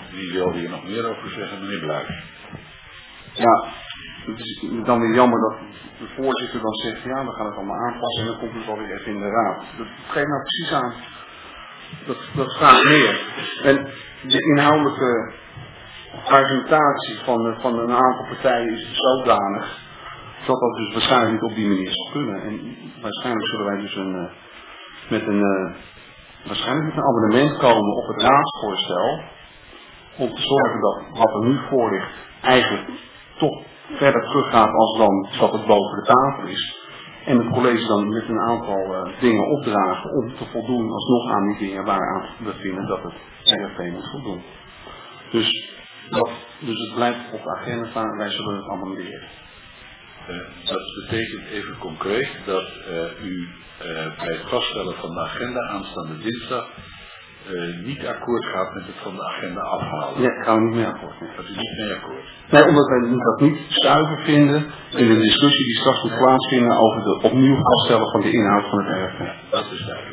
Wie wil hier nog meer over zeggen? Meneer Bluis. Ja, het is dan weer jammer dat de voorzitter dan zegt, ja, we gaan het allemaal aanpassen en dan komt het wel weer even in de raad. Dat geeft nou precies aan, dat vraagt meer. En de inhoudelijke argumentatie van een aantal partijen is zodanig dat dat dus waarschijnlijk niet op die manier zal kunnen. En waarschijnlijk zullen wij dus met een abonnement komen op het raadsvoorstel om te zorgen dat wat er nu voor ligt eigenlijk toch verder teruggaat als dan dat het boven de tafel is. En het college dan met een aantal dingen opdragen om te voldoen alsnog aan die dingen waaraan we vinden dat het RFV moet voldoen. Dus het blijft op de agenda staan en wij zullen het amenderen. Dat betekent even concreet dat u bij het vaststellen van de agenda aanstaande dinsdag niet akkoord gaat met het van de agenda afhalen. Ja, ik ga er niet mee akkoord. Nee. Dat u niet mee akkoord. Nee, omdat wij dat niet zuiver vinden in de discussie die straks moet plaatsvinden over het opnieuw vaststellen van de inhoud van het RFV. Dat is duidelijk.